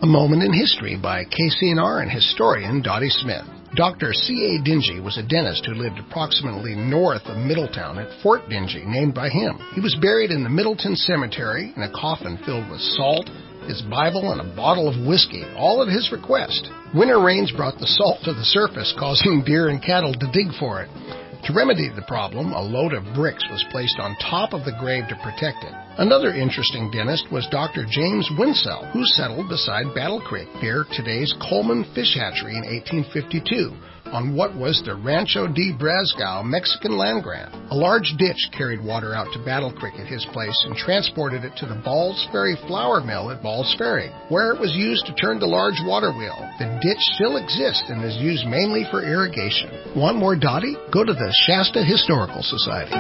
A Moment in History by KCNR and historian Dottie Smith. Dr. C.A. Dingy was a dentist who lived approximately north of Middletown at Fort Dingy, named by him. He was buried in the Middleton Cemetery in a coffin filled with salt, his Bible, and a bottle of whiskey, all at his request. Winter rains brought the salt to the surface, causing deer and cattle to dig for it. To remedy the problem, a load of bricks was placed on top of the grave to protect it. Another interesting dentist was Dr. James Winsell, who settled beside Battle Creek, near today's Coleman Fish Hatchery in 1852, on what was the Rancho de Brazgao Mexican land grant. A large ditch carried water out to Battle Creek at his place and transported it to the Balls Ferry flour mill at Balls Ferry, where it was used to turn the large water wheel. The ditch still exists and is used mainly for irrigation. Want more Dottie? Go to the Shasta Historical Society.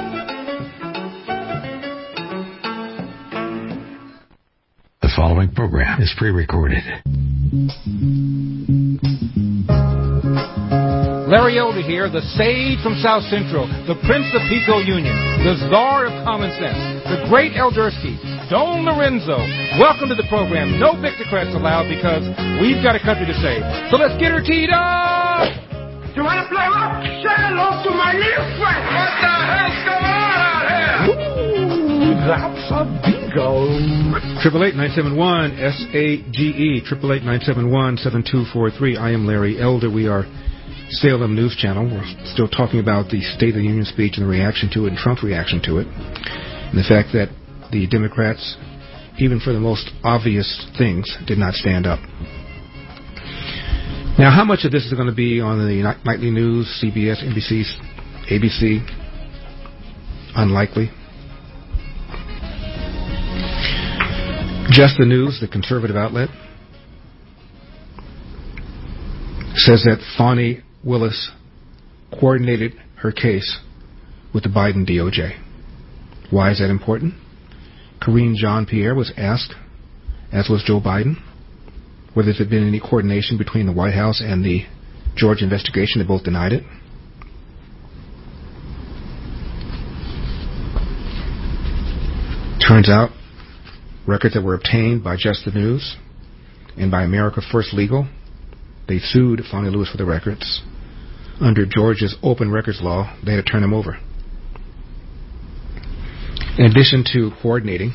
The following program is pre-recorded. Larry Elder here, the sage from South Central, the Prince of Pico Union, the Czar of Common Sense, the great Eldersky, Don Lorenzo. Welcome to the program. No Victorcrats allowed because we've got a country to save. So let's get her teed up! You want to play rock? Say hello to my little friend. What the hell's going on out here? Ooh, that's a bingo. 888-971-SAGE, 888-971-7243. I am Larry Elder. We are Salem News Channel. We're still talking about the State of the Union speech and the reaction to it and Trump's reaction to it. And the fact that the Democrats, even for the most obvious things, did not stand up. Now, how much of this is going to be on the nightly news, CBS, NBC, ABC? Unlikely. Just the News, the conservative outlet, says that Fani Willis coordinated her case with the Biden DOJ. Why is that important? Karine Jean-Pierre was asked, as was Joe Biden, whether there had been any coordination between the White House and the Georgia investigation. They both denied it. Turns out, records that were obtained by Just the News and by America First Legal, they sued Fani Willis for the records. Under Georgia's open records law, they had to turn them over. In addition to coordinating,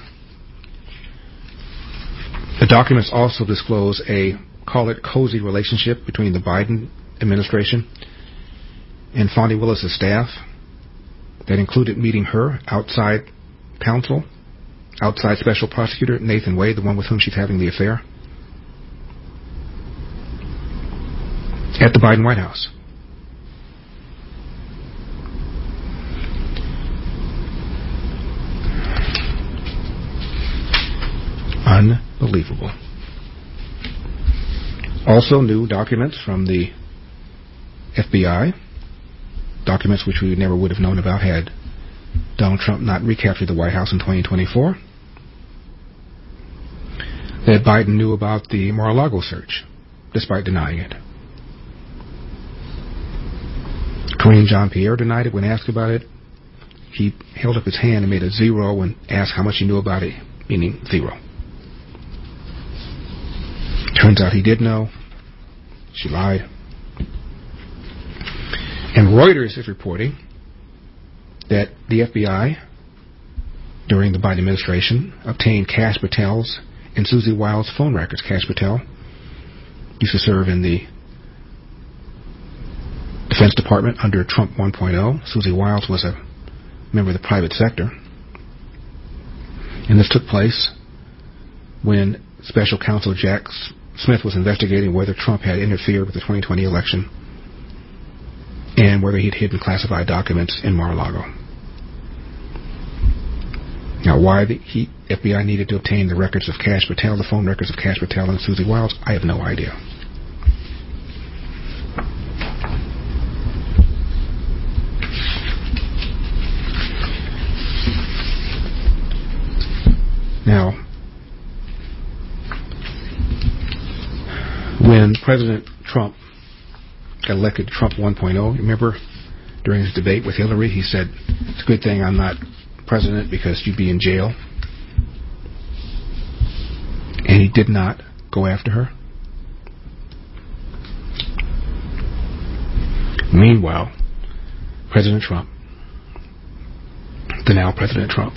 the documents also disclose a, call it, cozy relationship between the Biden administration and Fani Willis' staff that included meeting her outside counsel, outside special prosecutor Nathan Wade, the one with whom she's having the affair, at the Biden White House. Unbelievable. Also, new documents from the FBI, documents which we never would have known about had Donald Trump not recaptured the White House in 2024, that Biden knew about the Mar-a-Lago search, despite denying it. Karine Jean-Pierre denied it when asked about it. He held up his hand and made a zero when asked how much he knew about it, meaning zero. Turns out he did know. She lied. And Reuters is reporting that the FBI, during the Biden administration, obtained Kash Patel's and Susie Wild's phone records. Kash Patel used to serve in the Defense Department under Trump 1.0. Susie Wiles was a member of the private sector. And this took place when Special Counsel Jack Smith was investigating whether Trump had interfered with the 2020 election and whether he'd hidden classified documents in Mar-a-Lago. Now, why the FBI needed to obtain the records of Kash Patel, the phone records of Kash Patel and Susie Wiles, I have no idea. Now, when President Trump got elected, Trump 1.0, remember during his debate with Hillary, he said, it's a good thing I'm not president because you'd be in jail. And he did not go after her. Meanwhile, President Trump, the now President Trump,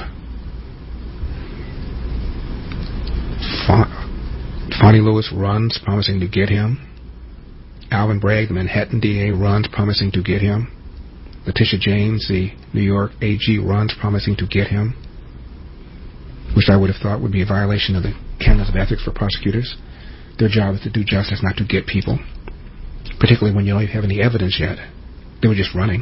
Fonnie Lewis runs promising to get him. Alvin Bragg, the Manhattan DA, runs promising to get him. Letitia James, the New York AG, runs promising to get him, which I would have thought would be a violation of the canons of ethics for prosecutors. Their job is to do justice, not to get people, particularly when you don't even have any evidence yet. They were just running.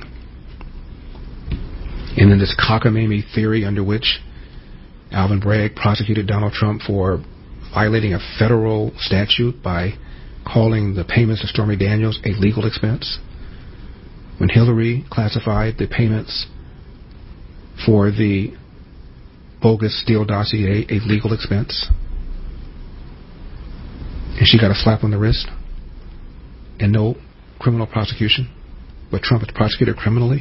And then this cockamamie theory under which Alvin Bragg prosecuted Donald Trump for violating a federal statute by calling the payments to Stormy Daniels a legal expense, when Hillary classified the payments for the bogus Steele dossier a legal expense, and she got a slap on the wrist and no criminal prosecution, but Trump is prosecuted criminally.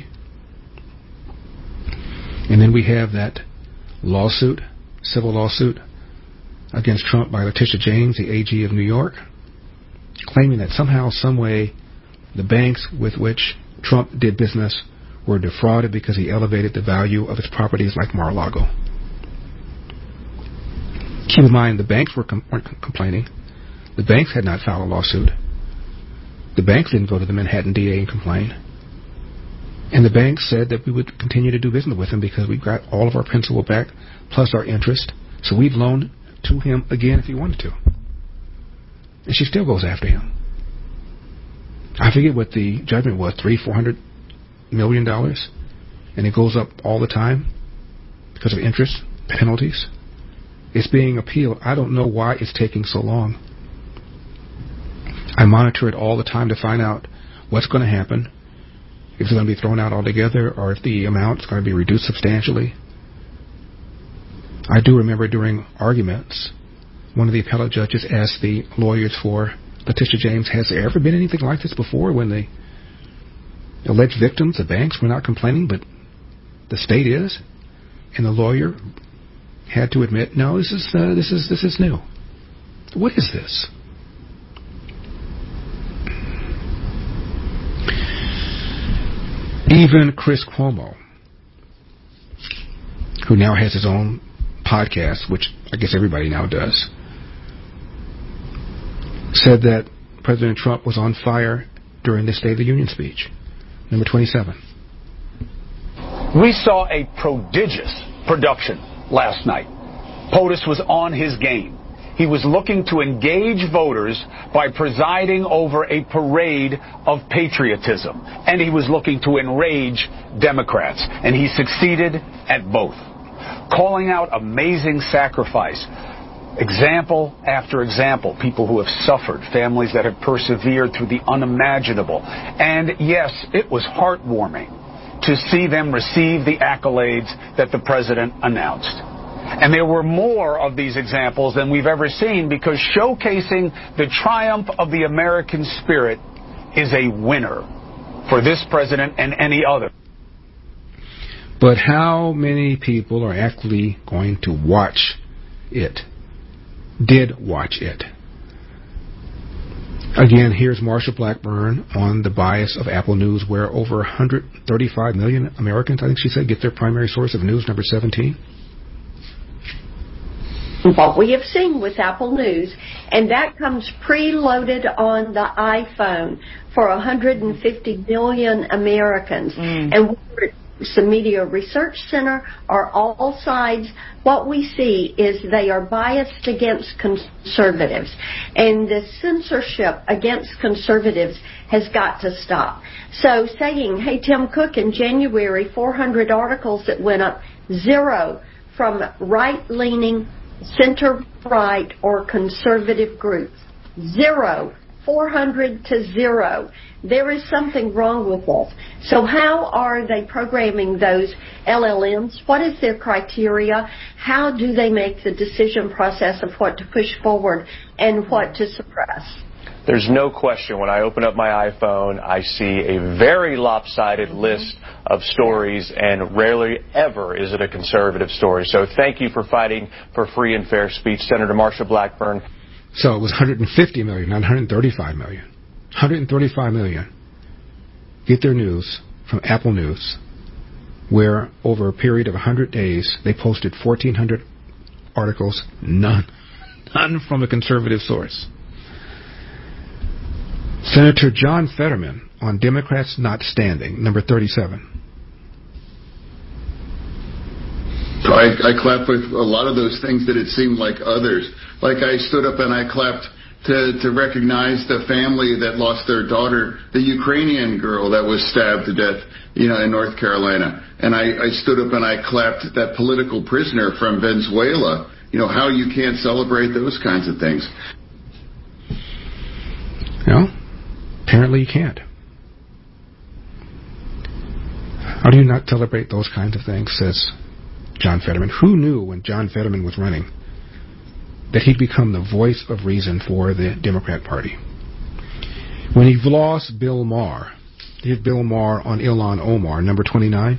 And then we have that lawsuit, civil lawsuit against Trump by Letitia James, the AG of New York, claiming that somehow, some way, the banks with which Trump did business were defrauded because he elevated the value of his properties like Mar-a-Lago. Keep in mind, the banks weren't complaining. The banks had not filed a lawsuit. The banks didn't go to the Manhattan DA and complain. And the banks said that we would continue to do business with him because we got all of our principal back plus our interest. So we've loaned to him again if he wanted to. And she still goes after him. I forget what the judgment was, $300-400 million, and it goes up all the time because of interest penalties. It's being appealed. I don't know why it's taking so long. I monitor it all the time to find out what's going to happen, if it's going to be thrown out altogether, or if the amount is going to be reduced substantially. I do remember during arguments, one of the appellate judges asked the lawyers for Letitia James, has there ever been anything like this before when the alleged victims, the banks, were not complaining, but the state is? And the lawyer had to admit, no, this is new. What is this? Even Chris Cuomo, who now has his own podcast, which I guess everybody now does, said that President Trump was on fire during the State of the Union speech, number 27. We saw a prodigious production last night. POTUS was on his game. He was looking to engage voters by presiding over a parade of patriotism. And he was looking to enrage Democrats. And he succeeded at both. Calling out amazing sacrifice. Example after example, people who have suffered, families that have persevered through the unimaginable. And yes, it was heartwarming to see them receive the accolades that the president announced. And there were more of these examples than we've ever seen, because showcasing the triumph of the American spirit is a winner for this president and any other. But how many people are actually going to watch it? Did watch it? Again, here's Marsha Blackburn on the bias of Apple News, where over 135 million Americans, I think she said, get their primary source of news, number 17. What we have seen with Apple News, and that comes preloaded on the iPhone for 150 million Americans. And whether it's the Media Research Center or all sides, what we see is they are biased against conservatives. And the censorship against conservatives has got to stop. So saying, hey, Tim Cook, in January, 400 articles that went up, 0 from right-leaning, center-right, or conservative groups. 0. 400 to 0. There is something wrong with this. So how are they programming those LLMs? What is their criteria? How do they make the decision process of what to push forward and what to suppress? There's no question when I open up my iPhone, I see a very lopsided list of stories, and rarely ever is it a conservative story. So thank you for fighting for free and fair speech, Senator Marsha Blackburn. So it was 150 million, not 135 million. 135 million get their news from Apple News, where over a period of 100 days they posted 1,400 articles, none from a conservative source. Senator John Fetterman on Democrats Not Standing, number 37. I clapped with a lot of those things that it seemed like others. Like I stood up and I clapped to recognize the family that lost their daughter, the Ukrainian girl that was stabbed to death, in North Carolina. And I stood up and I clapped that political prisoner from Venezuela. How you can't celebrate those kinds of things. No, apparently you can't. How do you not celebrate those kinds of things, says John Fetterman. Who knew when John Fetterman was running that he'd become the voice of reason for the Democrat Party? When he lost Bill Maher, he had Bill Maher on Ilhan Omar, number 29.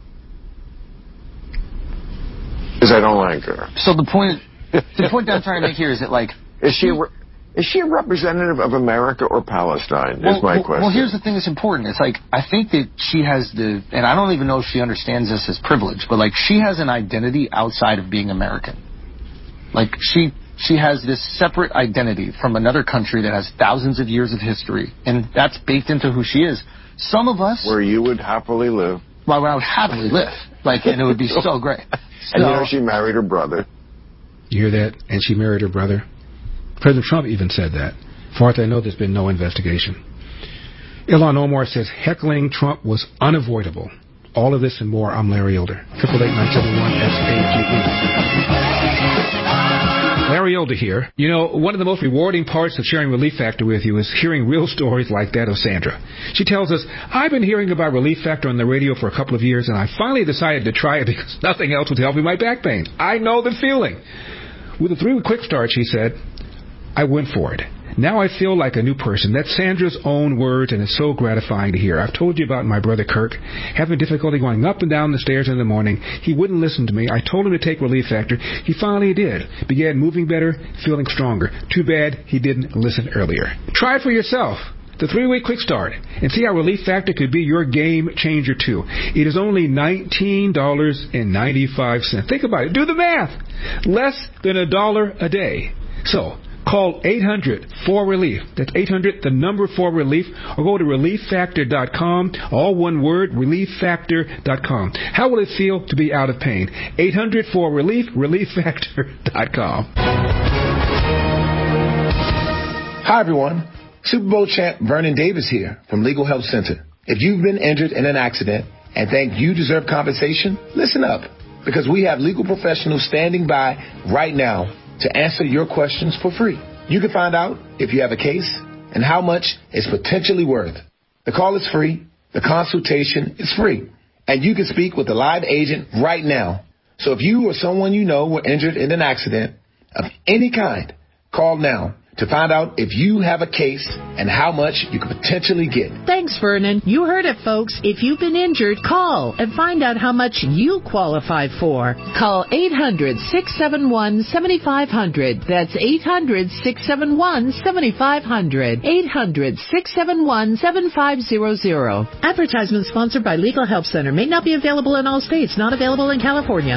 Because I don't like her. So the point that I'm trying to make here is that, like, is she a representative of America or Palestine? Is my question. Well, here's the thing that's important. It's like, I think that she has and I don't even know if she understands this as privilege, but like, she has an identity outside of being American. Like, she has this separate identity from another country that has thousands of years of history, and that's baked into who she is. Some of us... Where you would happily live. Well, where I would happily live. Like, and it would be so great. And she married her brother. You hear that? And she married her brother. President Trump even said that. As far as I know, there's been no investigation. Ilhan Omar says heckling Trump was unavoidable. All of this and more. I'm Larry Elder. 888-971-SAGE. Larry Elder here. One of the most rewarding parts of sharing Relief Factor with you is hearing real stories like that of Sandra. She tells us, I've been hearing about Relief Factor on the radio for a couple of years, and I finally decided to try it because nothing else was helping my back pain. I know the feeling. With a 3-week quick start, she said, I went for it. Now I feel like a new person. That's Sandra's own words, and it's so gratifying to hear. I've told you about my brother Kirk having difficulty going up and down the stairs in the morning. He wouldn't listen to me. I told him to take Relief Factor. He finally did. Began moving better, feeling stronger. Too bad he didn't listen earlier. Try it for yourself. The 3-week quick start, and see how Relief Factor could be your game changer too. It is only $19.95. Think about it. Do the math. Less than $1 a day. So, call 800-4RELIEF. That's 800, the number 4RELIEF, or go to ReliefFactor.com, all one word, ReliefFactor.com. How will it feel to be out of pain? 800-4RELIEF, ReliefFactor.com. Hi, everyone. Super Bowl champ Vernon Davis here from Legal Help Center. If you've been injured in an accident and think you deserve compensation, listen up, because we have legal professionals standing by right now to answer your questions for free. You can find out if you have a case and how much it's potentially worth. The call is free. The consultation is free. And you can speak with a live agent right now. So if you or someone you know were injured in an accident of any kind, call now to find out if you have a case and how much you could potentially get. Thanks, Vernon. You heard it, folks. If you've been injured, call and find out how much you qualify for. Call 800-671-7500. That's 800-671-7500. 800-671-7500. Advertisement sponsored by Legal Help Center. May not be available in all states. Not available in California.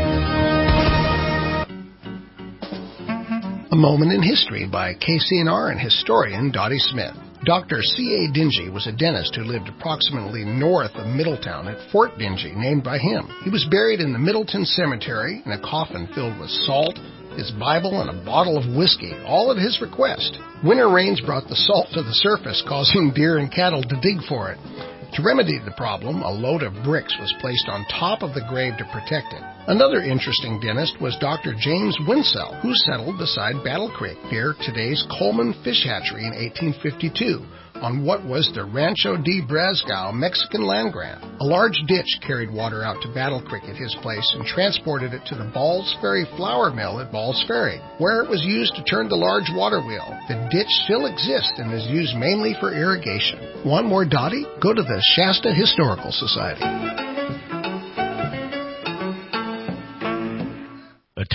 A Moment in History by KCNR and historian Dottie Smith. Dr. C.A. Dingy was a dentist who lived approximately north of Middletown at Fort Dingy, named by him. He was buried in the Middleton Cemetery in a coffin filled with salt, his Bible, and a bottle of whiskey, all at his request. Winter rains brought the salt to the surface, causing deer and cattle to dig for it. To remedy the problem, a load of bricks was placed on top of the grave to protect it. Another interesting dentist was Dr. James Winsell, who settled beside Battle Creek near today's Coleman Fish Hatchery in 1852 on what was the Rancho de Brazgao Mexican land grant. A large ditch carried water out to Battle Creek at his place and transported it to the Balls Ferry flour mill at Balls Ferry, where it was used to turn the large water wheel. The ditch still exists and is used mainly for irrigation. Want more Dottie? Go to the Shasta Historical Society.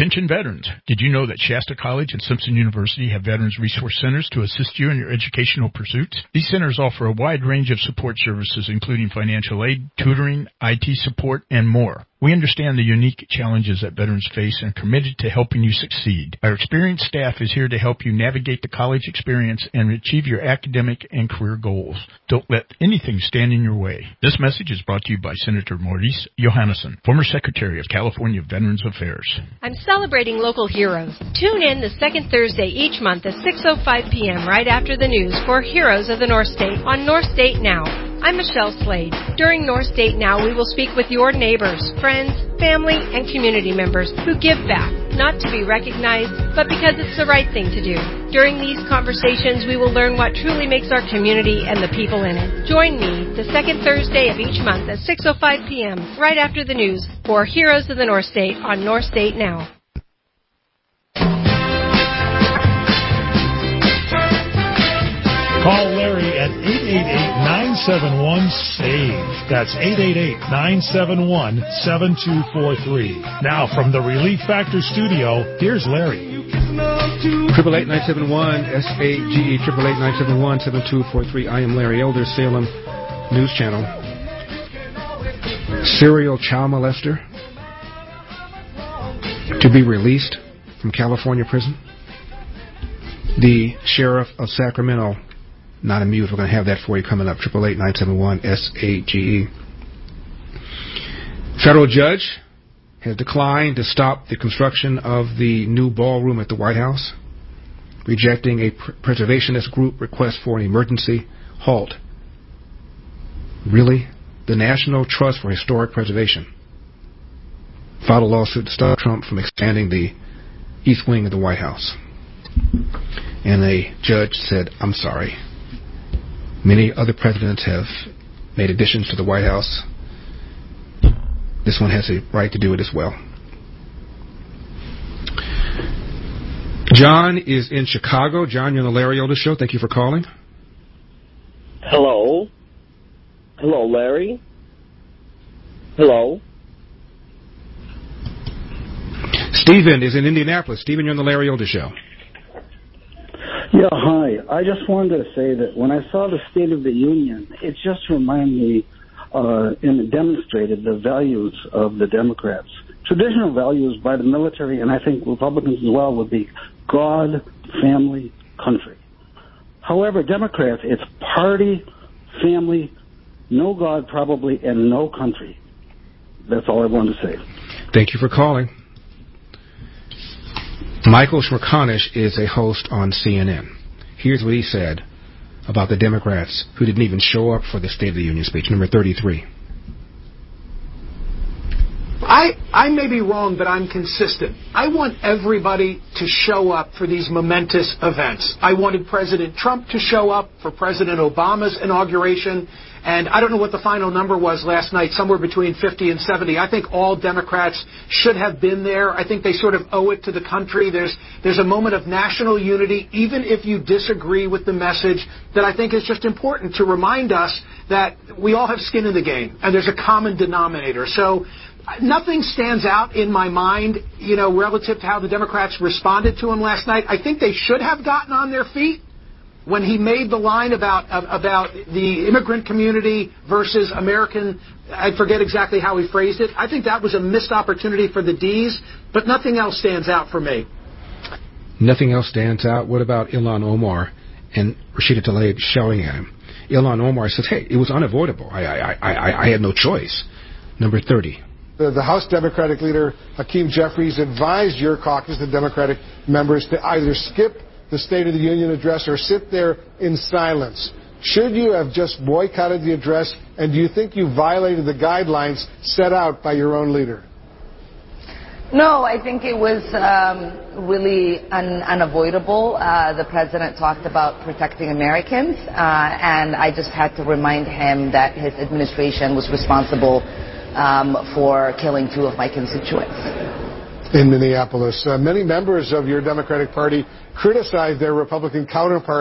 Attention veterans, did you know that Shasta College and Simpson University have Veterans Resource Centers to assist you in your educational pursuits? These centers offer a wide range of support services, including financial aid, tutoring, IT support, and more. We understand the unique challenges that veterans face and are committed to helping you succeed. Our experienced staff is here to help you navigate the college experience and achieve your academic and career goals. Don't let anything stand in your way. This message is brought to you by Senator Maurice Johannesson, former Secretary of California Veterans Affairs. I'm celebrating local heroes. Tune in the second Thursday each month at 6:05 p.m. right after the news for Heroes of the North State on North State Now. I'm Michelle Slade. During North State Now, we will speak with your neighbors, friends, family, and community members who give back, not to be recognized, but because it's the right thing to do. During these conversations, we will learn what truly makes our community and the people in it. Join me the second Thursday of each month at 6:05 p.m. right after the news for Heroes of the North State on North State Now. Call Larry at 888-971-SAVE. That's 888-971-7243. Now, from the Relief Factor studio, here's Larry. 888-971-SAGE, 888-971-7243. I am Larry Elder, Salem News Channel. Serial child molester to be released from California prison. The sheriff of Sacramento not amused. We're going to have that for you coming up. 888-971-SAGE. Federal judge has declined to stop the construction of the new ballroom at the White House, rejecting a preservationist group request for an emergency halt. Really? The National Trust for Historic Preservation filed a lawsuit to stop Trump from expanding the east wing of the White House. And a judge said, I'm sorry. Many other presidents have made additions to the White House. This one has a right to do it as well. John is in Chicago. John, you're on the Larry Elder Show. Thank you for calling. Hello. Hello, Larry. Hello. Stephen is in Indianapolis. Stephen, you're on the Larry Elder Show. Yeah, hi. I just wanted to say that when I saw the State of the Union, it just reminded me and it demonstrated the values of the Democrats. Traditional values by the military, and I think Republicans as well, would be God, family, country. However, Democrats, it's party, family, no God probably, and no country. That's all I wanted to say. Thank you for calling. Michael Smerconish is a host on CNN. Here's what he said about the Democrats who didn't even show up for the State of the Union speech, number 33. I may be wrong, but I'm consistent. I want everybody to show up for these momentous events. I wanted President Trump to show up for President Obama's inauguration, and I don't know what the final number was last night, somewhere between 50 and 70. I think all Democrats should have been there. I think they sort of owe it to the country. There's a moment of national unity, even if you disagree with the message, that I think is just important to remind us that we all have skin in the game, and there's a common denominator. So nothing stands out in my mind, relative to how the Democrats responded to him last night. I think they should have gotten on their feet when he made the line about the immigrant community versus American. I forget exactly how he phrased it. I think that was a missed opportunity for the D's, but nothing else stands out for me. Nothing else stands out. What about Ilhan Omar and Rashida Tlaib shouting at him? Ilhan Omar says, hey, it was unavoidable. I had no choice. Number 30. The House Democratic leader, Hakeem Jeffries, advised your caucus, the Democratic members, to either skip the State of the Union address or sit there in silence. Should you have just boycotted the address, and do you think you violated the guidelines set out by your own leader? No, I think it was really unavoidable. The president talked about protecting Americans, and I just had to remind him that his administration was responsible for killing two of my constituents. In Minneapolis, many members of your Democratic Party criticized their Republican counterparts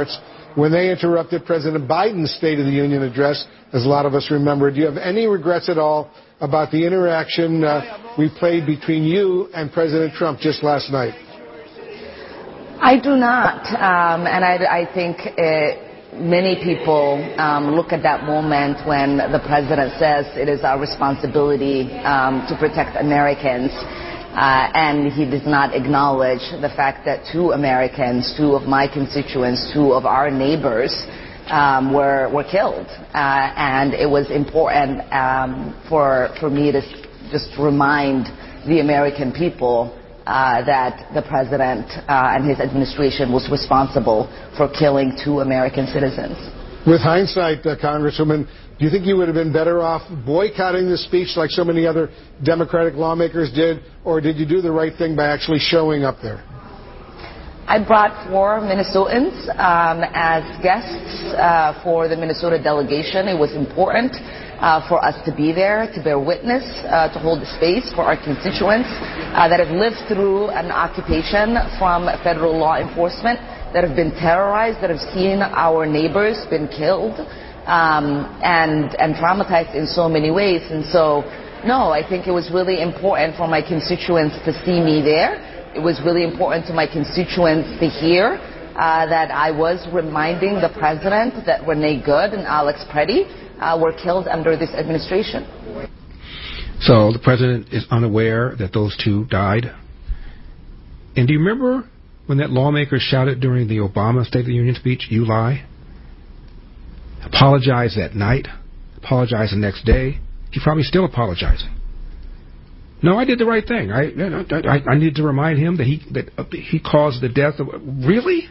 when they interrupted President Biden's State of the Union address, as a lot of us remember. Do you have any regrets at all about the interaction we played between you and President Trump just last night? I do not, and I think many people look at that moment when the president says it is our responsibility to protect Americans, and he does not acknowledge the fact that 2 Americans, 2 of my constituents, 2 of our neighbors were killed, and it was important for me to just remind the American people that the president and his administration was responsible for killing 2 American citizens. With hindsight, Congresswoman, do you think you would have been better off boycotting the speech like so many other Democratic lawmakers did, or did you do the right thing by actually showing up there? I brought 4 Minnesotans as guests for the Minnesota delegation. It was important for us to be there, to bear witness, to hold the space for our constituents that have lived through an occupation from federal law enforcement, that have been terrorized, that have seen our neighbors been killed and traumatized in so many ways. And so, no, I think it was really important for my constituents to see me there. It was really important to my constituents to hear that I was reminding the president that Renee Good and Alex Preddy were killed under this administration. So the president is unaware that those 2 died. And do you remember when that lawmaker shouted during the Obama State of the Union speech, "You lie"? Apologized that night, apologized the next day. He's probably still apologizing. No, I did the right thing. I needed to remind him that he caused the death of... Really?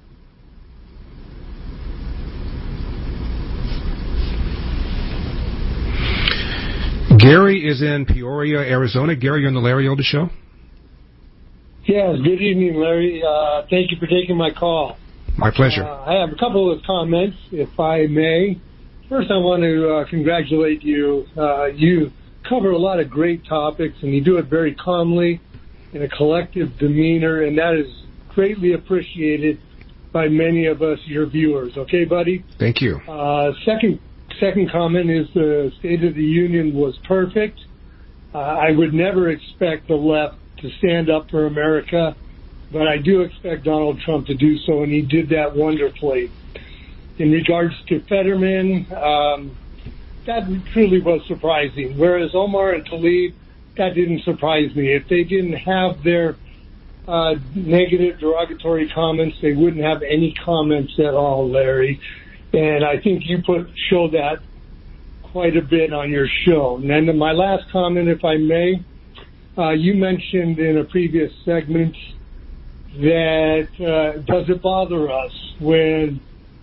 Gary is in Peoria, Arizona. Gary, you're on the Larry Elder Show. Yes, good evening, Larry. Thank you for taking my call. My pleasure. I have a couple of comments, if I may. First, I want to congratulate you. You cover a lot of great topics, and you do it very calmly in a collective demeanor, and that is greatly appreciated by many of us, your viewers. Okay, buddy? Thank you. Second comment is the State of the Union was perfect. I would never expect the left to stand up for America, but I do expect Donald Trump to do so, and he did that wonderfully. In regards to Fetterman, that truly was surprising. Whereas Omar and Tlaib, that didn't surprise me. If they didn't have their negative, derogatory comments, they wouldn't have any comments at all, Larry. And I think you showed that quite a bit on your show. And then my last comment, if I may, you mentioned in a previous segment that does it bother us when,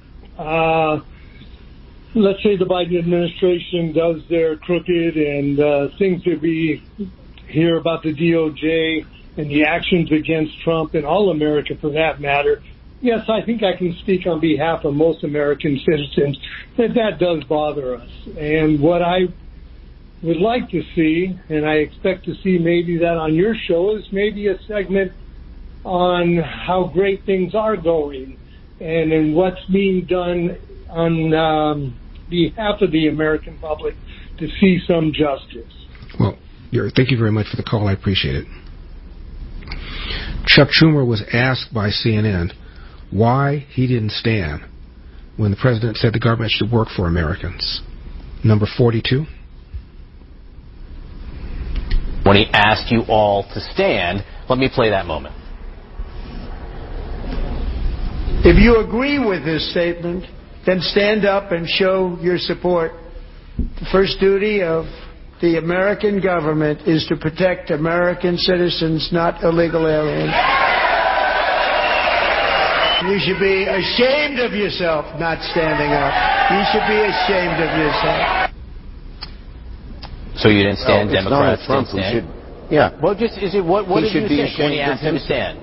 let's say the Biden administration does their crooked and things that we hear about the DOJ and the actions against Trump and all America for that matter. Yes, I think I can speak on behalf of most American citizens that does bother us. And what I would like to see, and I expect to see maybe that on your show, is maybe a segment on how great things are going and what's being done on behalf of the American public to see some justice. Well, thank you very much for the call. I appreciate it. Chuck Schumer was asked by CNN why he didn't stand when the president said the government should work for Americans. Number 42. When he asked you all to stand, let me play that moment. If you agree with this statement, then stand up and show your support. The first duty of the American government is to protect American citizens, not illegal aliens. You should be ashamed of yourself not standing up. You should be ashamed of yourself. So you didn't stand, Democrats didn't stand? Yeah. Well, just what did you think when he asked him to stand?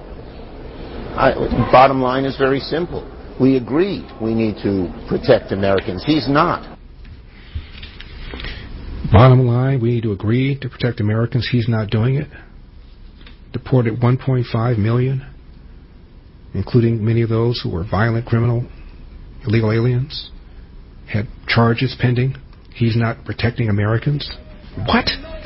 Bottom line is very simple. We agreed we need to protect Americans. He's not. Bottom line, we need to agree to protect Americans. He's not doing it. Deported 1.5 million, including many of those who were violent criminal illegal aliens, had charges pending. He's not protecting Americans. What?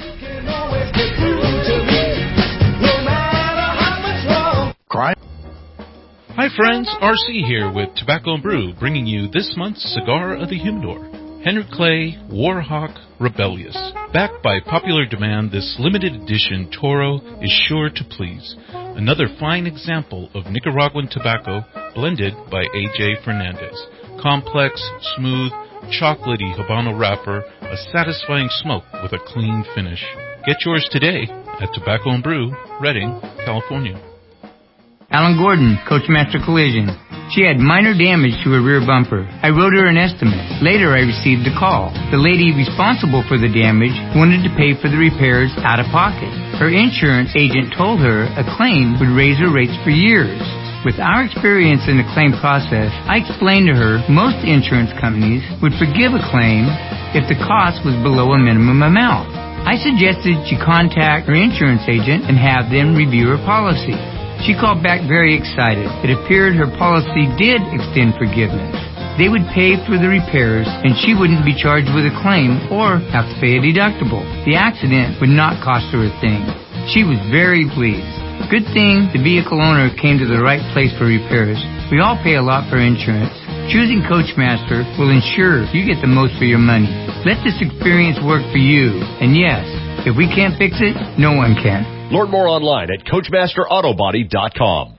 Crime. Hi friends, RC here with Tobacco and Brew, bringing you this month's Cigar of the Humidor. Henry Clay, Warhawk, Rebellious. Backed by popular demand, this limited edition Toro is sure to please. Another fine example of Nicaraguan tobacco blended by A.J. Fernandez. Complex, smooth, chocolatey Habano wrapper, a satisfying smoke with a clean finish. Get yours today at Tobacco and Brew, Redding, California. Alan Gordon, Coachmaster Collision. She had minor damage to her rear bumper. I wrote her an estimate. Later, I received a call. The lady responsible for the damage wanted to pay for the repairs out of pocket. Her insurance agent told her a claim would raise her rates for years. With our experience in the claim process, I explained to her most insurance companies would forgive a claim if the cost was below a minimum amount. I suggested she contact her insurance agent and have them review her policy. She called back very excited. It appeared her policy did extend forgiveness. They would pay for the repairs, and she wouldn't be charged with a claim or have to pay a deductible. The accident would not cost her a thing. She was very pleased. Good thing the vehicle owner came to the right place for repairs. We all pay a lot for insurance. Choosing Coachmaster will ensure you get the most for your money. Let this experience work for you. And yes, if we can't fix it, no one can. Learn more online at CoachmasterAutobody.com.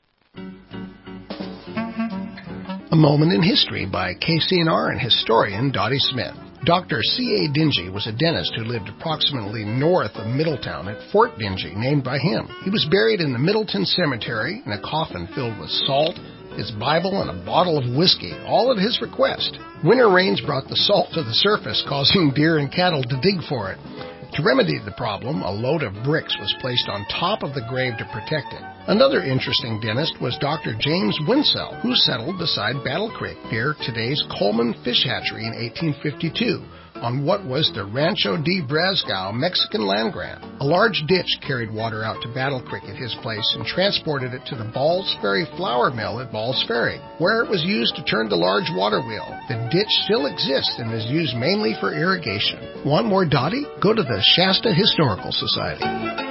A Moment in History by KCNR and historian Dottie Smith. Dr. C.A. Dingy was a dentist who lived approximately north of Middletown at Fort Dingy, named by him. He was buried in the Middleton Cemetery in a coffin filled with salt, his Bible, and a bottle of whiskey, all at his request. Winter rains brought the salt to the surface, causing deer and cattle to dig for it. To remedy the problem, a load of bricks was placed on top of the grave to protect it. Another interesting dentist was Dr. James Winsell, who settled beside Battle Creek near today's Coleman Fish Hatchery in 1852 on what was the Rancho de Brazgao Mexican land grant. A large ditch carried water out to Battle Creek at his place and transported it to the Balls Ferry flour mill at Balls Ferry, where it was used to turn the large water wheel. The ditch still exists and is used mainly for irrigation. Want more Dottie? Go to the Shasta Historical Society.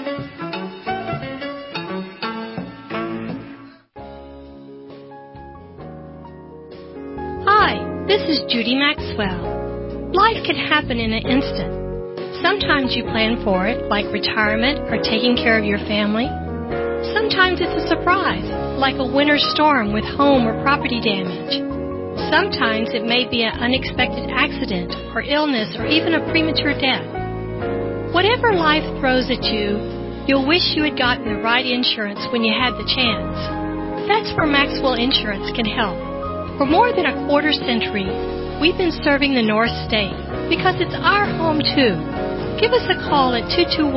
Hi, this is Judy Maxwell. Life can happen in an instant. Sometimes you plan for it, like retirement or taking care of your family. Sometimes it's a surprise, like a winter storm with home or property damage. Sometimes it may be an unexpected accident or illness or even a premature death. Whatever life throws at you, you'll wish you had gotten the right insurance when you had the chance. That's where Maxwell Insurance can help. For more than a quarter century, we've been serving the North State because it's our home too. Give us a call at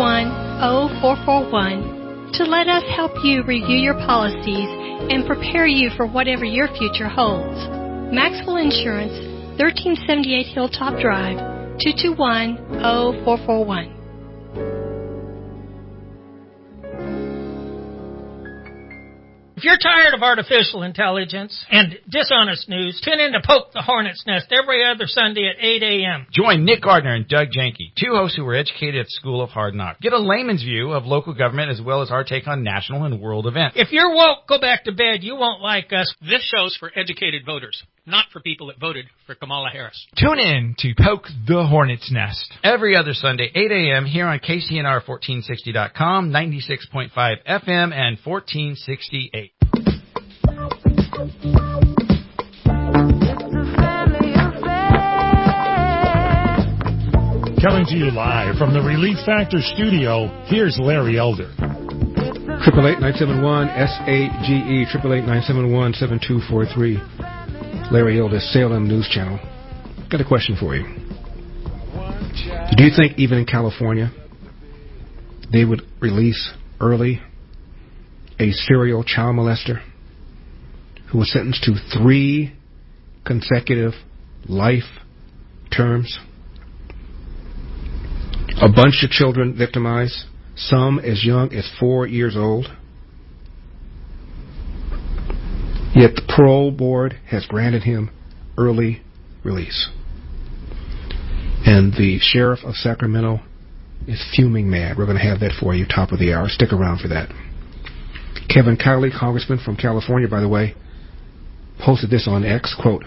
221-0441 to let us help you review your policies and prepare you for whatever your future holds. Maxwell Insurance, 1378 Hilltop Drive, 221-0441. If you're tired of artificial intelligence and dishonest news, tune in to Poke the Hornet's Nest every other Sunday at 8 a.m. Join Nick Gardner and Doug Janke, two hosts who were educated at School of Hard Knocks. Get a layman's view of local government as well as our take on national and world events. If you're woke, go back to bed. You won't like us. This show's for educated voters, not for people that voted for Kamala Harris. Tune in to Poke the Hornet's Nest every other Sunday, 8 a.m. here on KCNR1460.com, 96.5 FM, and 1468. Coming to you live from the Relief Factor studio, here's Larry Elder. 888-971-SAGE, 888-971-7243. Larry Elder, Salem News Channel. Got a question for you. Do you think even in California they would release early a serial child molester who was sentenced to 3 consecutive life terms? A bunch of children victimized, some as young as 4 years old. Yet the parole board has granted him early release. And the sheriff of Sacramento is fuming mad. We're going to have that for you, top of the hour. Stick around for that. Kevin Kiley, congressman from California, by the way, posted this on X, quote,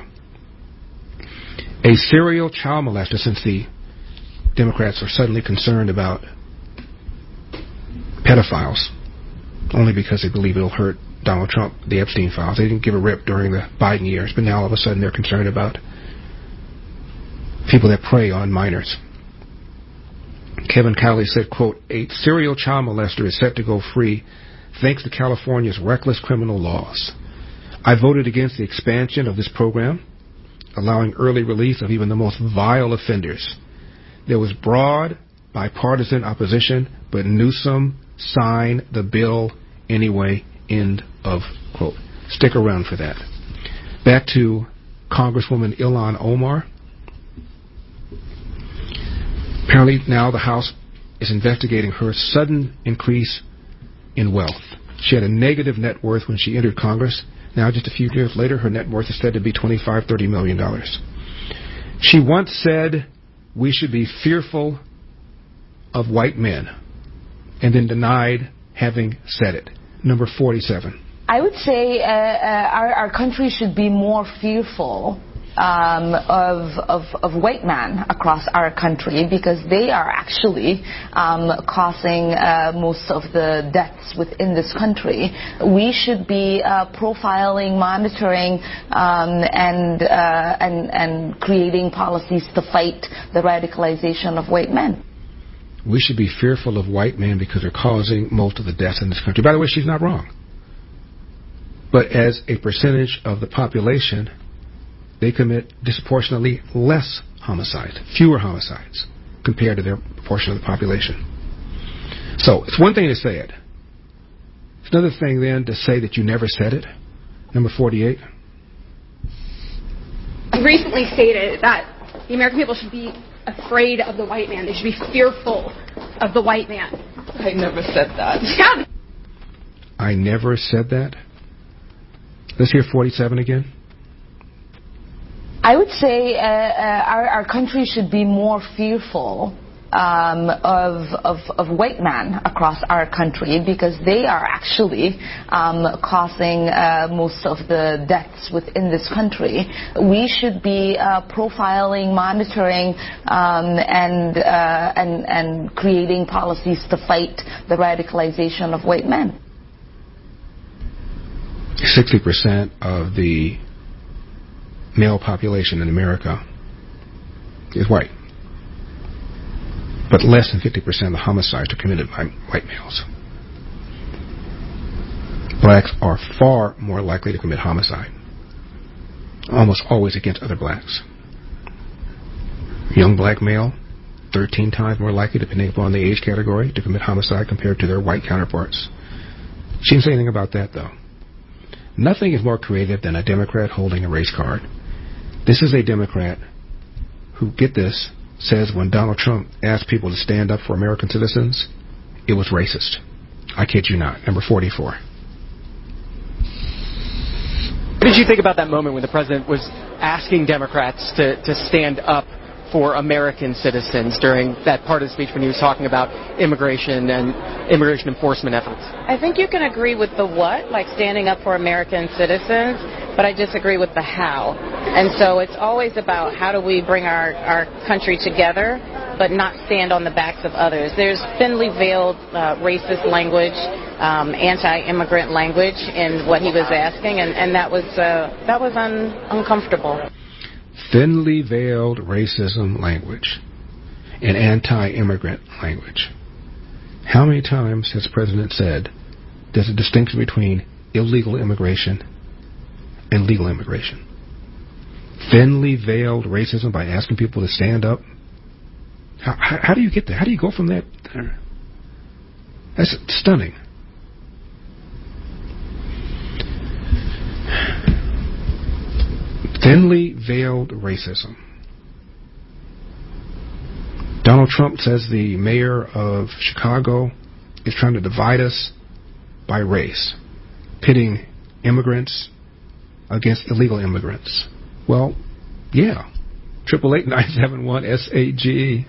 a serial child molester, since the Democrats are suddenly concerned about pedophiles, only because they believe it'll hurt Donald Trump, the Epstein files. They didn't give a rip during the Biden years, but now all of a sudden they're concerned about people that prey on minors. Kevin Kiley said, quote, a serial child molester is set to go free thanks to California's reckless criminal laws. I voted against the expansion of this program, allowing early release of even the most vile offenders. There was broad bipartisan opposition, but Newsom signed the bill anyway, end of quote. Stick around for that. Back to Congresswoman Ilhan Omar. Apparently now the House is investigating her sudden increase in wealth. She had a negative net worth when she entered Congress. Now, just a few years later, her net worth is said to be $25-30 million. She once said we should be fearful of white men, and then denied having said it. Number 47. I would say our country should be more fearful of white men across our country, because they are actually causing most of the deaths within this country. We should be profiling, monitoring, and creating policies to fight the radicalization of white men. We should be fearful of white men because they're causing most of the deaths in this country. By the way, she's not wrong. But as a percentage of the population, they commit disproportionately less homicides, fewer homicides, compared to their proportion of the population. So it's one thing to say it. It's another thing then to say that you never said it. Number 48. You recently stated that the American people should be afraid of the white man. They should be fearful of the white man. I never said that. Yeah. I never said that. Let's hear 47 again. I would say our country should be more fearful of white men across our country, because they are actually causing most of the deaths within this country. We should be profiling, monitoring, and creating policies to fight the radicalization of white men. 60% of the male population in America is white. But less than 50% of the homicides are committed by white males. Blacks are far more likely to commit homicide, almost always against other blacks. Young black male, 13 times more likely, depending upon the age category, to commit homicide compared to their white counterparts. She didn't say anything about that, though. Nothing is more creative than a Democrat holding a race card. This is a Democrat who, get this, says when Donald Trump asked people to stand up for American citizens, it was racist. I kid you not. Number 44. What did you think about that moment when the president was asking Democrats to stand up for American citizens during that part of the speech when he was talking about immigration and immigration enforcement efforts? I think you can agree with the what, like standing up for American citizens, but I disagree with the how. And so it's always about how do we bring our country together, but not stand on the backs of others. There's thinly veiled racist language, anti-immigrant language in what he was asking, and that was uncomfortable. Thinly veiled racism language and anti-immigrant language. How many times has the president said there's a distinction between illegal immigration and legal immigration? Thinly veiled racism by asking people to stand up. How do you get there? How do you go from that there? That's stunning. Thinly veiled racism. Donald Trump says the mayor of Chicago is trying to divide us by race, pitting immigrants against illegal immigrants. Well, Yeah. 888-971-SAGE.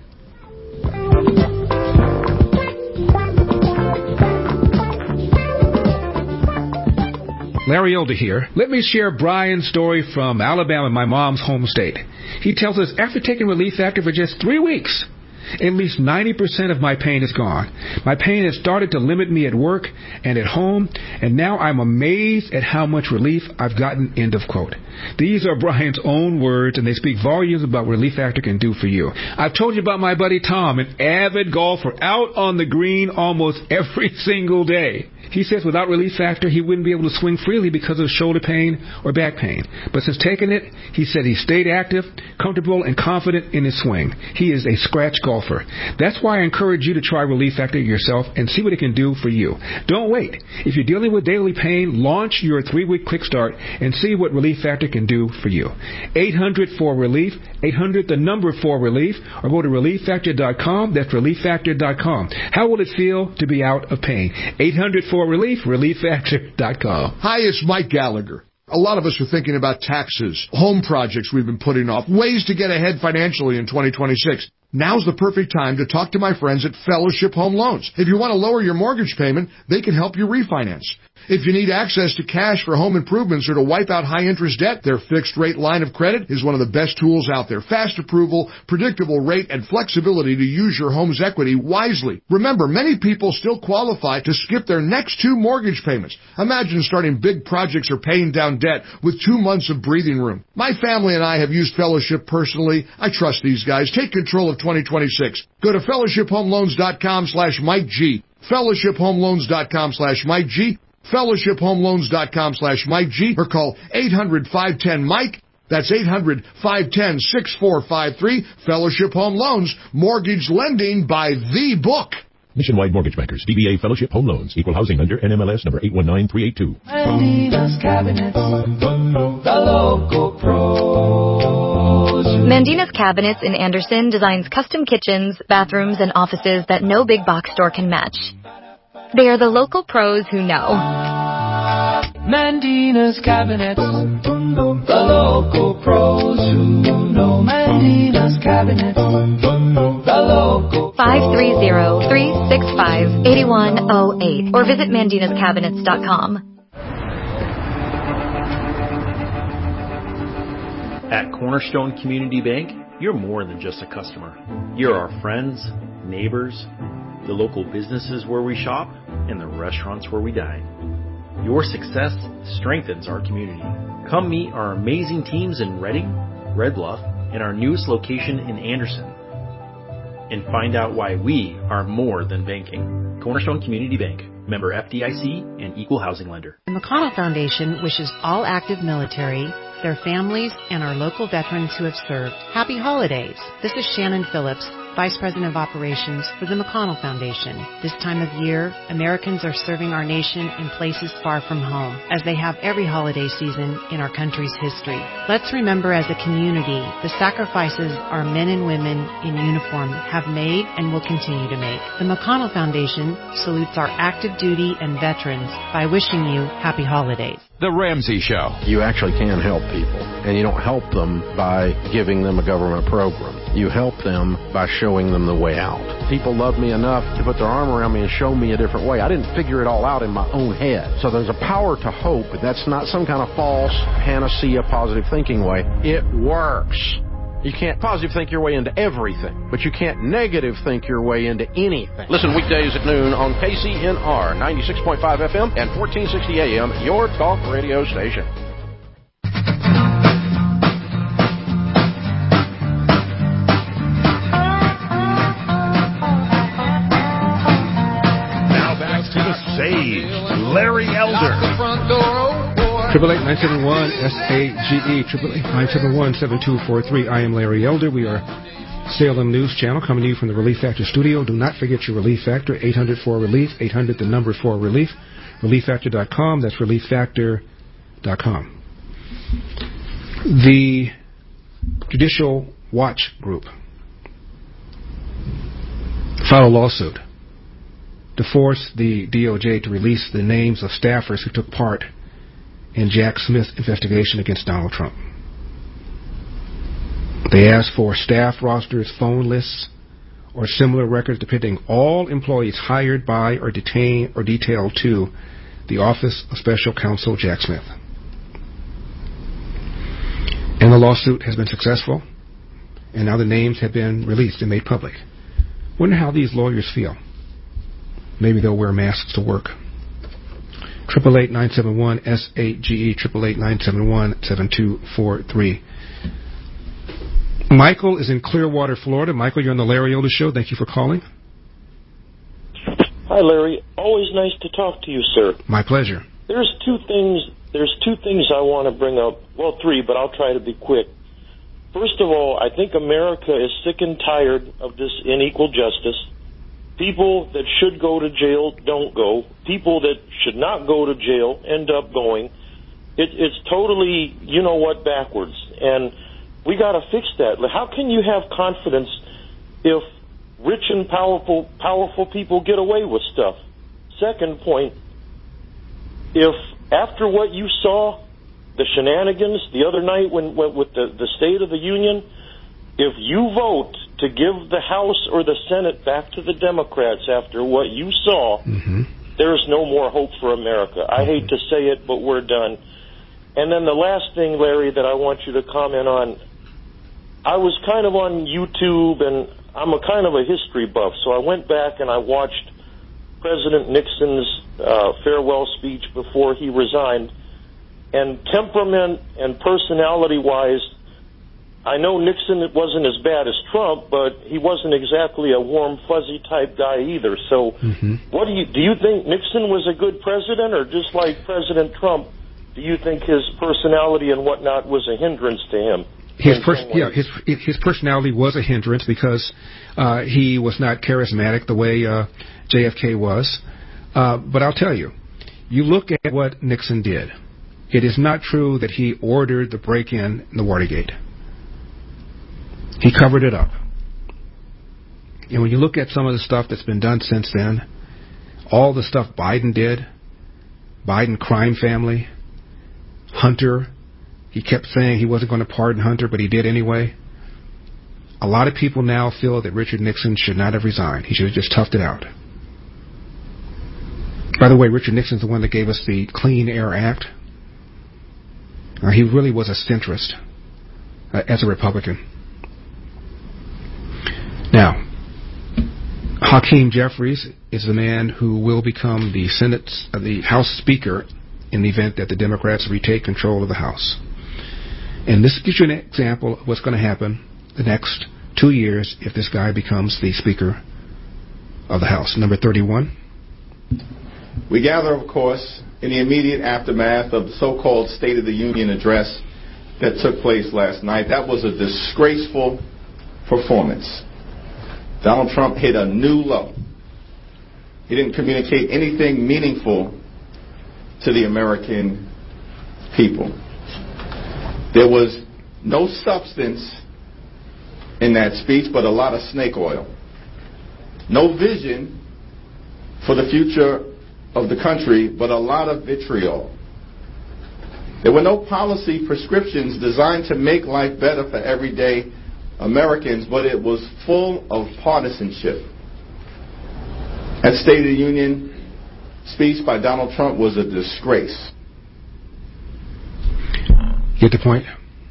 Larry Elder here. Let me share Brian's story from Alabama, my mom's home state. He tells us after taking Relief Factor for just 3 weeks, at least 90% of my pain is gone. My pain has started to limit me at work and at home, and now I'm amazed at how much relief I've gotten, end of quote. These are Brian's own words, and they speak volumes about what Relief Factor can do for you. I've told you about my buddy Tom, an avid golfer, out on the green almost every single day. He says without Relief Factor, he wouldn't be able to swing freely because of shoulder pain or back pain. But since taking it, he said he stayed active, comfortable, and confident in his swing. He is a scratch golfer. That's why I encourage you to try Relief Factor yourself and see what it can do for you. Don't wait. If you're dealing with daily pain, launch your 3-week quick start and see what Relief Factor can do for you. 800-4-RELIEF, 800-4-RELIEF, or go to ReliefFactor.com. That's ReliefFactor.com. How will it feel to be out of pain? 800-4-RELIEF, ReliefFactor.com. Hi, it's Mike Gallagher. A lot of us are thinking about taxes, home projects we've been putting off, ways to get ahead financially in 2026. Now's the perfect time to talk to my friends at Fellowship Home Loans. If you want to lower your mortgage payment, they can help you refinance. If you need access to cash for home improvements or to wipe out high-interest debt, their fixed-rate line of credit is one of the best tools out there. Fast approval, predictable rate, and flexibility to use your home's equity wisely. Remember, many people still qualify to skip their next 2 mortgage payments. Imagine starting big projects or paying down debt with 2 months of breathing room. My family and I have used Fellowship personally. I trust these guys. Take control of 2026. Go to fellowshiphomeloans.com/Mike G. fellowshiphomeloans.com/Mike G. fellowshiphomeloans.com/Mike G, or call 800-510-MIKE. That's 800-510-6453. Fellowship Home Loans, mortgage lending by the book. Nationwide Mortgage Bankers, DBA Fellowship Home Loans, Equal Housing Lender, NMLS number 819382. Mandina's Cabinets, the local pros. Mandina's Cabinets in Anderson designs custom kitchens, bathrooms, and offices that no big box store can match. They are the local pros who know. Mandina's Cabinets, the local pros who know. Mandina's Cabinets, the local 530-365-8108 or visit mandinascabinets.com. At Cornerstone Community Bank, you're more than just a customer. You're our friends, neighbors, the local businesses where we shop, and the restaurants where we dine. Your success strengthens our community. Come meet our amazing teams in Reading, Red Bluff, and our newest location in Anderson. And find out why we are more than banking. Cornerstone Community Bank, member FDIC, and equal housing lender. The McConnell Foundation wishes all active military, their families, and our local veterans who have served happy holidays. This is Shannon Phillips, Vice President of Operations for the McConnell Foundation. This time of year, Americans are serving our nation in places far from home, as they have every holiday season in our country's history. Let's remember as a community the sacrifices our men and women in uniform have made and will continue to make. The McConnell Foundation salutes our active duty and veterans by wishing you happy holidays. The Ramsey Show. You actually can help people, and you don't help them by giving them a government program. You help them by showing them the way out. People love me enough to put their arm around me and show me a different way. I didn't figure it all out in my own head. So there's a power to hope, but that's not some kind of false panacea positive thinking way. It works. You can't positive think your way into everything, but you can't negative think your way into anything. Listen weekdays at noon on KCNR 96.5 FM and 1460 AM, your talk radio station. Now back to the sage, Larry Elder. 888-971-SAGE, 888-971-7243. I am Larry Elder. We are Salem News Channel coming to you from the Relief Factor studio. Do not forget your Relief Factor, 800-4-RELIEF, 800-4-RELIEF, ReliefFactor.com. That's ReliefFactor.com. The Judicial Watch Group filed a lawsuit to force the DOJ to release the names of staffers who took part in Jack Smith's investigation against Donald Trump. They asked for staff rosters, phone lists, or similar records depicting all employees hired by or detained or detailed to the Office of Special Counsel Jack Smith. And the lawsuit has been successful, and now the names have been released and made public. Wonder how these lawyers feel. Maybe they'll wear masks to work. 888-971-SAGE, 888-971-7243. Michael is in Clearwater, Florida. Michael, you're on the Larry Elder Show. Thank you for calling. Hi, Larry. Always nice to talk to you, sir. My pleasure. There's two things I want to bring up. Well, three, but I'll try to be quick. First of all, I think America is sick and tired of this unequal justice. People that should go to jail don't go. People that should not go to jail end up going. It's totally, backwards. And we got to fix that. How can you have confidence if rich and powerful people get away with stuff? Second point, if after what you saw, the shenanigans the other night with the State of the Union, if you vote to give the House or the Senate back to the Democrats after what you saw, there's no more hope for America. I hate to say it, but we're done. And then the last thing, Larry, that I want you to comment on, I was kind of on YouTube, and I'm a kind of a history buff, so I went back and I watched President Nixon's farewell speech before he resigned. And temperament and personality-wise, I know Nixon wasn't as bad as Trump, but he wasn't exactly a warm, fuzzy type guy either. So what do you think Nixon was a good president, or just like President Trump, do you think his personality and whatnot was a hindrance to him? His personality was a hindrance because he was not charismatic the way JFK was. But I'll tell you, you look at what Nixon did. It is not true that he ordered the break-in in the Watergate. He covered it up. And when you look at some of the stuff that's been done since then, all the stuff Biden did, Biden crime family, Hunter, he kept saying he wasn't going to pardon Hunter, but he did anyway. A lot of people now feel that Richard Nixon should not have resigned. He should have just toughed it out. By the way, Richard Nixon's the one that gave us the Clean Air Act. He really was a centrist as a Republican. Now, Hakeem Jeffries is the man who will become the House Speaker in the event that the Democrats retake control of the House. And this gives you an example of what's going to happen the next 2 years if this guy becomes the Speaker of the House. Number 31. We gather, of course, in the immediate aftermath of the so-called State of the Union address that took place last night. That was a disgraceful performance. Donald Trump hit a new low. He didn't communicate anything meaningful to the American people. There was no substance in that speech, but a lot of snake oil. No vision for the future of the country, but a lot of vitriol. There were no policy prescriptions designed to make life better for everyday Americans, but it was full of partisanship. That State of the Union speech by Donald Trump was a disgrace. Get the point?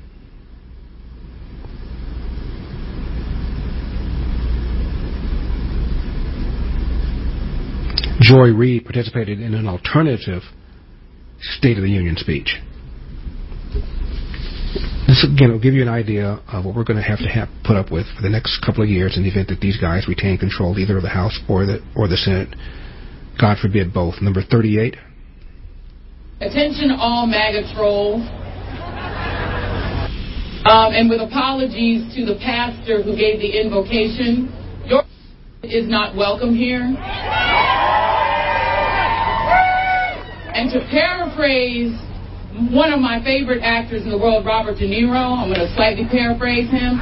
Joy Reid participated in an alternative State of the Union speech. This, again, will give you an idea of what we're going to have put up with for the next couple of years in the event that these guys retain control either of the House or the Senate. God forbid both. Number 38. Attention all MAGA trolls. And with apologies to the pastor who gave the invocation, your is not welcome here. And to paraphrase one of my favorite actors in the world, Robert De Niro, I'm going to slightly paraphrase him.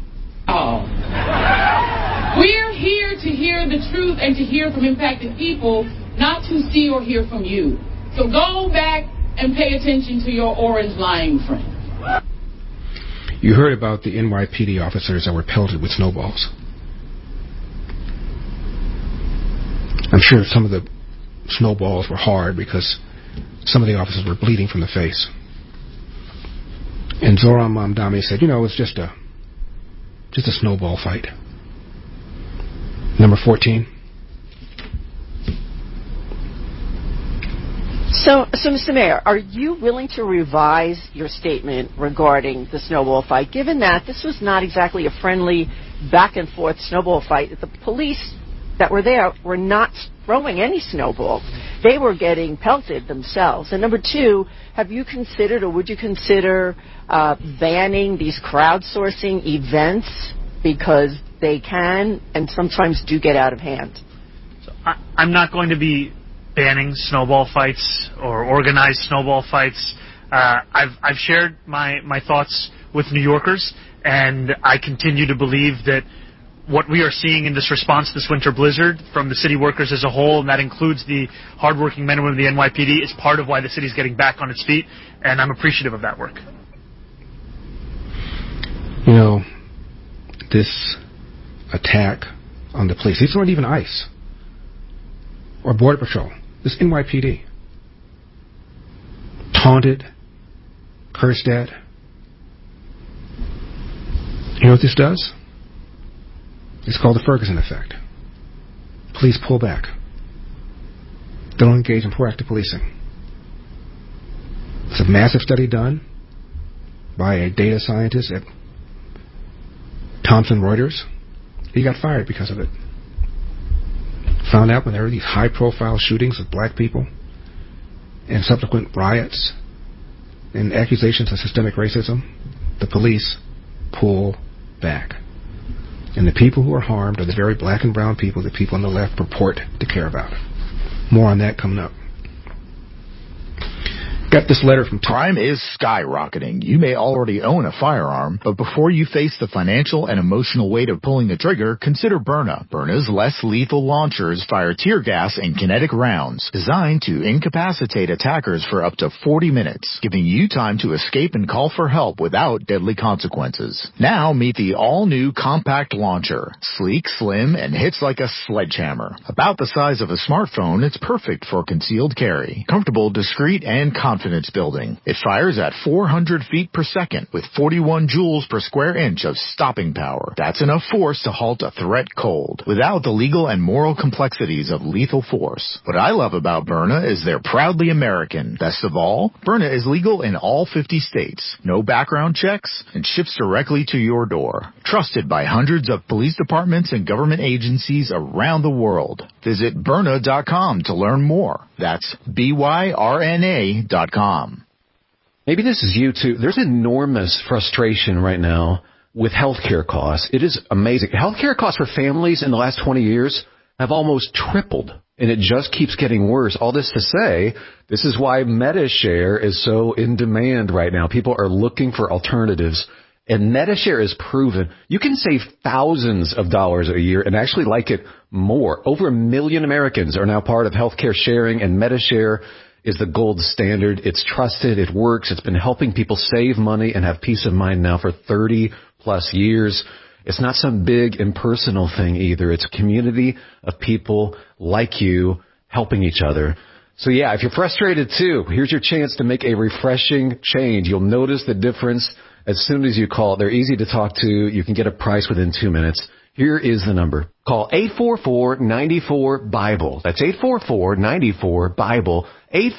We're here to hear the truth and to hear from impacted people, not to see or hear from you. So go back and pay attention to your orange lying friend. You heard about the NYPD officers that were pelted with snowballs. I'm sure some of the snowballs were hard because some of the officers were bleeding from the face. And Zoran Mamdani said, it's just a snowball fight. Number 14. So, Mr. Mayor, are you willing to revise your statement regarding the snowball fight, given that this was not exactly a friendly back-and-forth snowball fight? The police that were there were not throwing any snowballs. They were getting pelted themselves. And number two, have you considered or would you consider banning these crowdsourcing events because they can and sometimes do get out of hand? So I'm not going to be banning snowball fights or organized snowball fights. I've shared my thoughts with New Yorkers, and I continue to believe that what we are seeing in this response to this winter blizzard from the city workers as a whole, and that includes the hardworking men and women of the NYPD, is part of why the city is getting back on its feet, and I'm appreciative of that work. This attack on the police, these weren't even ICE or Border Patrol. This NYPD. Taunted, cursed at. You know what this does? It's called the Ferguson effect. Police pull back. They don't engage in proactive policing. It's a massive study done by a data scientist at Thomson Reuters. He got fired because of it. Found out when there were these high-profile shootings of black people and subsequent riots and accusations of systemic racism, the police pull back. And the people who are harmed are the very black and brown people that people on the left purport to care about. More on that coming up. Got this letter from Crime is skyrocketing. You may already own a firearm, but before you face the financial and emotional weight of pulling the trigger, consider Byrna. Byrna's less lethal launchers fire tear gas and kinetic rounds designed to incapacitate attackers for up to 40 minutes, giving you time to escape and call for help without deadly consequences. Now meet the all-new compact launcher. Sleek, slim, and hits like a sledgehammer. About the size of a smartphone, it's perfect for concealed carry. Comfortable, discreet, and confidence building. It fires at 400 feet per second with 41 joules per square inch of stopping power. That's enough force to halt a threat cold, without the legal and moral complexities of lethal force. What I love about Byrna is they're proudly American. Best of all, Byrna is legal in all 50 states. No background checks, and ships directly to your door. Trusted by hundreds of police departments and government agencies around the world. Visit Byrna.com to learn more. That's BYRNA.com. Maybe this is you too. There's enormous frustration right now with healthcare costs. It is amazing. Healthcare costs for families in the last 20 years have almost tripled, and it just keeps getting worse. All this to say, this is why MediShare is so in demand right now. People are looking for alternatives, and MediShare is proven. You can save thousands of dollars a year and actually like it more. Over 1 million Americans are now part of healthcare sharing, and MediShare is the gold standard. It's trusted. It works. It's been helping people save money and have peace of mind now for 30 plus years. It's not some big impersonal thing either. It's a community of people like you helping each other. So yeah, if you're frustrated too, here's your chance to make a refreshing change. You'll notice the difference as soon as you call. They're easy to talk to. You can get a price within 2 minutes. Here is the number. Call 844-94-BIBLE. That's 844-94-BIBLE.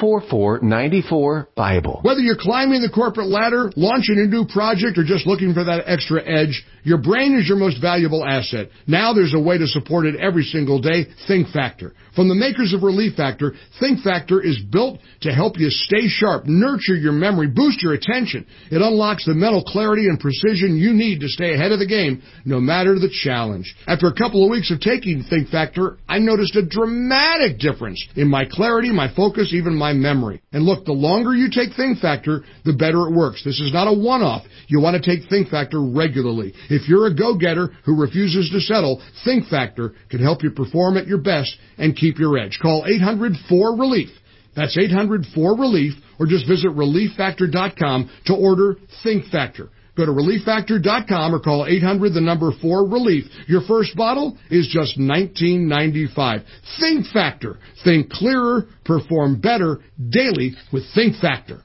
844-94-BIBLE. Whether you're climbing the corporate ladder, launching a new project, or just looking for that extra edge, your brain is your most valuable asset. Now there's a way to support it every single day, Think Factor. From the makers of Relief Factor, Think Factor is built to help you stay sharp, nurture your memory, boost your attention. It unlocks the mental clarity and precision you need to stay ahead of the game, no matter the challenge. After a couple of weeks of taking Think Factor, I noticed a dramatic difference in my clarity, my focus, even my memory. And look, the longer you take Think Factor, the better it works. This is not a one-off. You want to take Think Factor regularly. If you're a go-getter who refuses to settle, Think Factor can help you perform at your best and keep your edge. Call 800-4-RELIEF. That's 800-4-RELIEF, or just visit ReliefFactor.com to order Think Factor. Go to ReliefFactor.com or call 800-4-RELIEF. Your first bottle is just $19.95. Think Factor. Think clearer, perform better daily with Think Factor.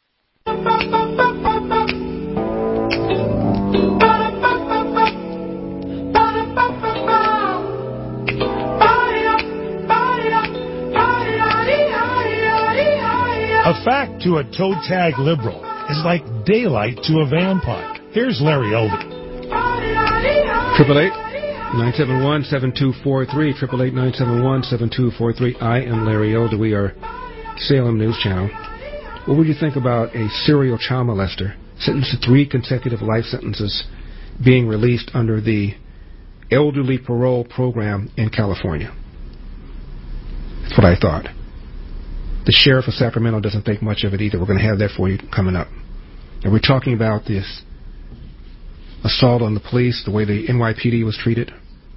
A fact to a toe tag liberal is like daylight to a vampire. Here's Larry Elder. 888-971-7243. 888-971-7243. I am Larry Elder. We are Salem News Channel. What would you think about a serial child molester sentenced to 3 consecutive life sentences being released under the elderly parole program in California? That's what I thought. The sheriff of Sacramento doesn't think much of it either. We're going to have that for you coming up. And we're talking about this assault on the police, the way the NYPD was treated.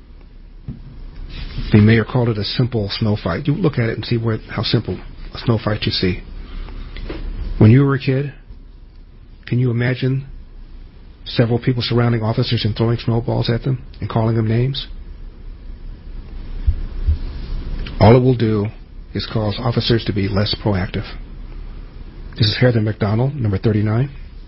The mayor called it a simple snow fight. You look at it and see how simple a snow fight you see. When you were a kid, can you imagine several people surrounding officers and throwing snowballs at them and calling them names? All it will do is cause officers to be less proactive. This is Heather McDonald, number 39.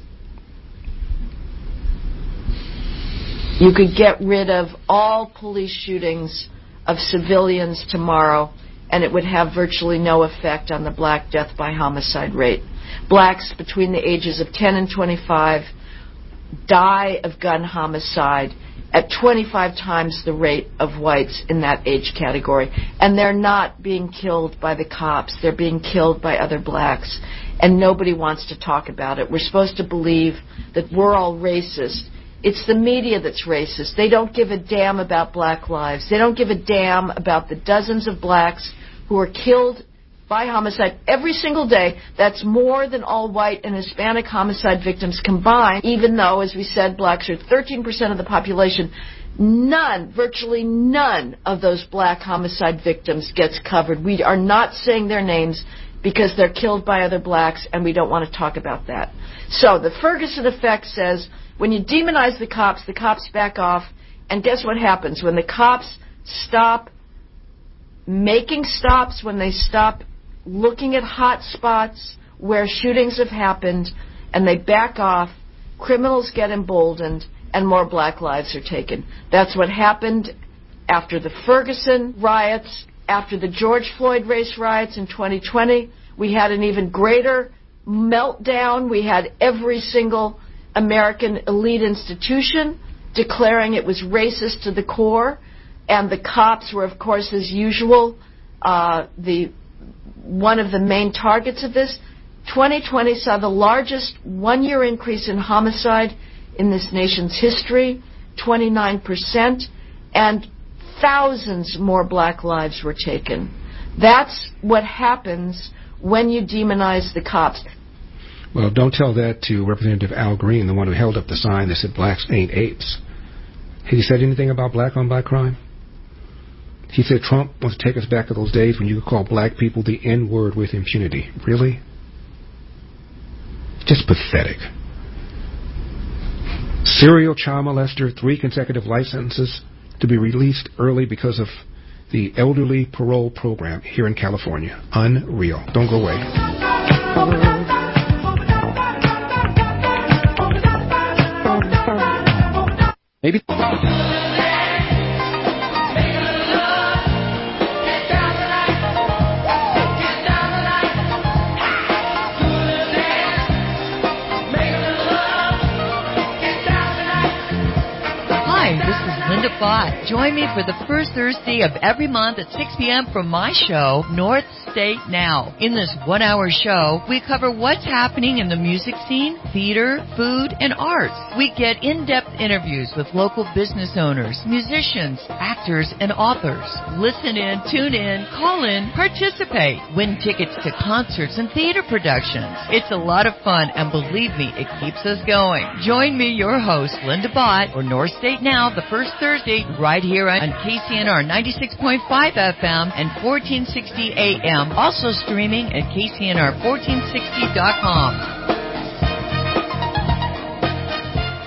You could get rid of all police shootings of civilians tomorrow, and it would have virtually no effect on the black death by homicide rate. Blacks between the ages of 10 and 25 die of gun homicide at 25 times the rate of whites in that age category. And they're not being killed by the cops. They're being killed by other blacks. And nobody wants to talk about it. We're supposed to believe that we're all racist. It's the media that's racist. They don't give a damn about black lives. They don't give a damn about the dozens of blacks who are killed by homicide every single day. That's more than all white and Hispanic homicide victims combined, even though, as we said, blacks are 13% of the population. Virtually none of those black homicide victims gets covered. We are not saying their names because they're killed by other blacks, and we don't want to talk about that. So the Ferguson effect says when you demonize the cops back off, and guess what happens? When the cops stop making stops, when they stop looking at hot spots where shootings have happened, and they back off, criminals get emboldened, and more black lives are taken. That's what happened after the Ferguson riots, after the George Floyd race riots in 2020. We had an even greater meltdown. We had every single American elite institution declaring it was racist to the core, and the cops were, of course, as usual, one of the main targets of this. 2020 saw the largest one-year increase in homicide in this nation's history, 29%, and thousands more black lives were taken. That's what happens when you demonize the cops. Well, don't tell that to Representative Al Green, the one who held up the sign that said blacks ain't apes. Has he said anything about black-on-black crime? He said Trump wants to take us back to those days when you could call black people the N-word with impunity. Really? Just pathetic. Serial child molester, 3 consecutive life sentences to be released early because of the elderly parole program here in California. Unreal. Don't go away. Maybe. Join me for the first Thursday of every month at 6 p.m. for my show, North State Now. In this 1-hour show, we cover what's happening in the music scene, theater, food, and arts. We get in-depth interviews with local business owners, musicians, actors, and authors. Listen in, tune in, call in, participate, win tickets to concerts and theater productions. It's a lot of fun, and believe me, it keeps us going. Join me, your host, Linda Bott, for North State Now, the first Thursday, right here on KCNR 96.5 FM and 1460 AM. Also streaming at KCNR1460.com.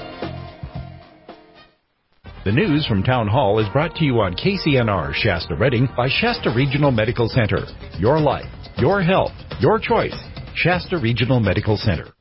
The news from Town Hall is brought to you on KCNR Shasta Redding by Shasta Regional Medical Center. Your life, your health, your choice. Shasta Regional Medical Center.